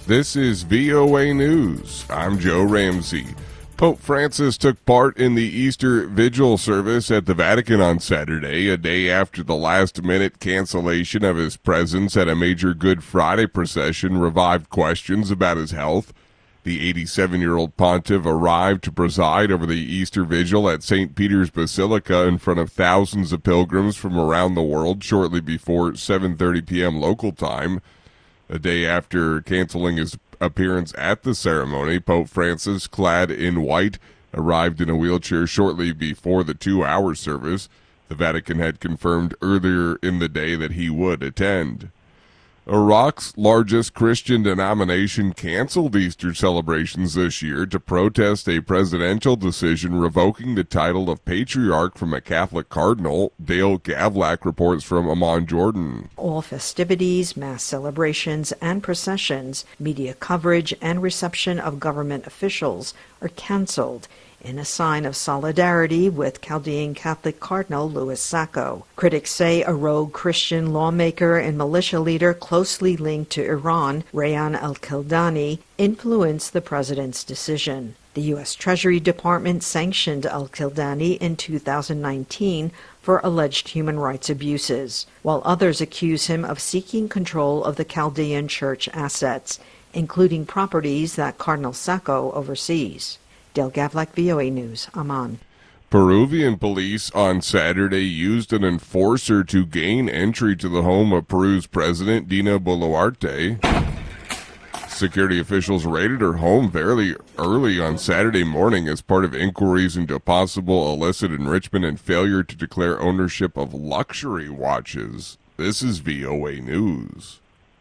This is VOA News. I'm Joe Ramsey. Pope Francis took part in the Easter Vigil service at the Vatican on Saturday, a day after the last-minute cancellation of his presence at a major Good Friday procession revived questions about his health. The 87-year-old pontiff arrived to preside over the Easter Vigil at St. Peter's Basilica in front of thousands of pilgrims from around the world shortly before 7:30 p.m. local time. A day after canceling his appearance at the ceremony, Pope Francis, clad in white, arrived in a wheelchair shortly before the 2-hour service. The Vatican had confirmed earlier in the day that he would attend. Iraq's largest Christian denomination canceled Easter celebrations this year to protest a presidential decision revoking the title of patriarch from a Catholic cardinal. Dale Gavlak reports from Amman, Jordan. All festivities, mass celebrations, and processions, media coverage, and reception of government officials are canceled in a sign of solidarity with Chaldean Catholic Cardinal Louis Sacco. Critics say a rogue Christian lawmaker and militia leader closely linked to Iran, Rayan al-Kildani, influenced the president's decision. The U.S. Treasury Department sanctioned al-Kildani in 2019 for alleged human rights abuses, while others accuse him of seeking control of the Chaldean church assets, including properties that Cardinal Sacco oversees. Dale Gavlak, VOA News, Amman. Peruvian police on Saturday used an enforcer to gain entry to the home of Peru's president, Dina Boluarte. Security officials raided her home fairly early on Saturday morning as part of inquiries into possible illicit enrichment and failure to declare ownership of luxury watches. This is VOA News.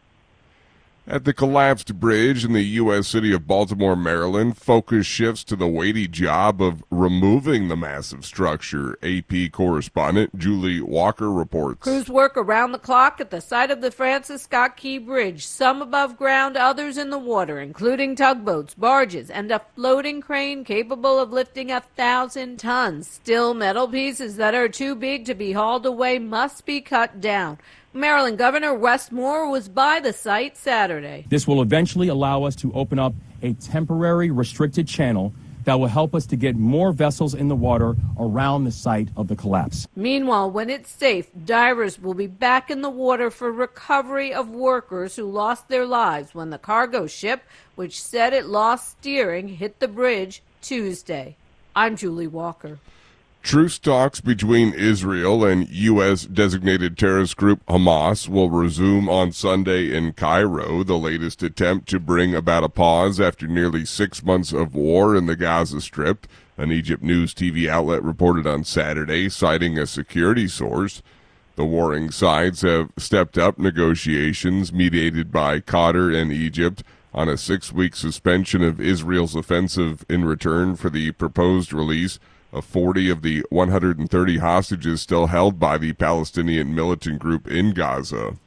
At the collapsed bridge in the U.S. city of Baltimore, Maryland, focus shifts to the weighty job of removing the massive structure. AP correspondent Julie Walker reports. Crews work around the clock at the site of the Francis Scott Key Bridge, some above ground, others in the water, including tugboats, barges, and a floating crane capable of lifting 1,000 tons. Still, metal pieces that are too big to be hauled away must be cut down. Maryland Governor Wes Moore was by the site Saturday. This will eventually allow us to open up a temporary restricted channel that will help us to get more vessels in the water around the site of the collapse. Meanwhile, when it's safe, divers will be back in the water for recovery of workers who lost their lives when the cargo ship, which said it lost steering, hit the bridge Tuesday. I'm Julie Walker. Truce talks between Israel and U.S. designated terrorist group Hamas will resume on Sunday in Cairo, the latest attempt to bring about a pause after nearly 6 months of war in the Gaza Strip. An Egypt News TV outlet reported on Saturday, citing a security source. The warring sides have stepped up negotiations mediated by Qatar and Egypt on a 6-week suspension of Israel's offensive in return for the proposed release of 40 of the 130 hostages still held by the Palestinian militant group in Gaza.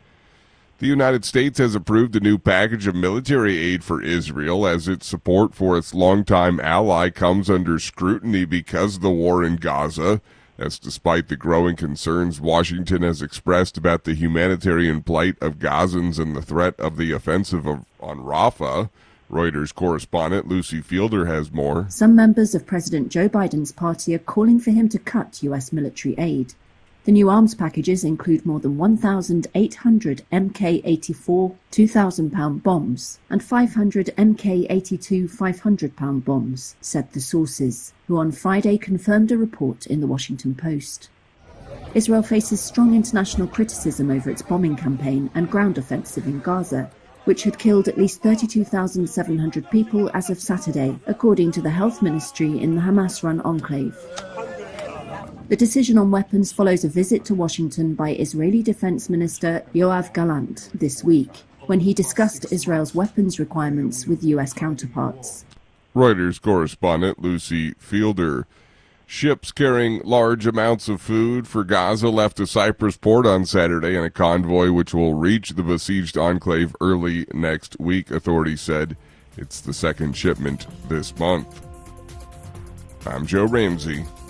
The United States has approved a new package of military aid for Israel as its support for its longtime ally comes under scrutiny because of the war in Gaza. That's despite the growing concerns Washington has expressed about the humanitarian plight of Gazans and the threat of the offensive on Rafah. Reuters correspondent Lucy Fielder has more. Some members of President Joe Biden's party are calling for him to cut U.S. military aid. The new arms packages include more than 1,800 Mk-84 2,000-pound bombs and 500 Mk-82 500-pound bombs, said the sources, who on Friday confirmed a report in the Washington Post. Israel faces strong international criticism over its bombing campaign and ground offensive in Gaza, which had killed at least 32,700 people as of Saturday, according to the health ministry in the Hamas-run enclave. The decision on weapons follows a visit to Washington by Israeli Defense Minister Yoav Gallant this week, when he discussed Israel's weapons requirements with U.S. counterparts. Reuters correspondent Lucy Fielder. Ships carrying large amounts of food for Gaza left a Cyprus port on Saturday in a convoy which will reach the besieged enclave early next week, authorities said. It's the second shipment this month. I'm Joe Ramsey.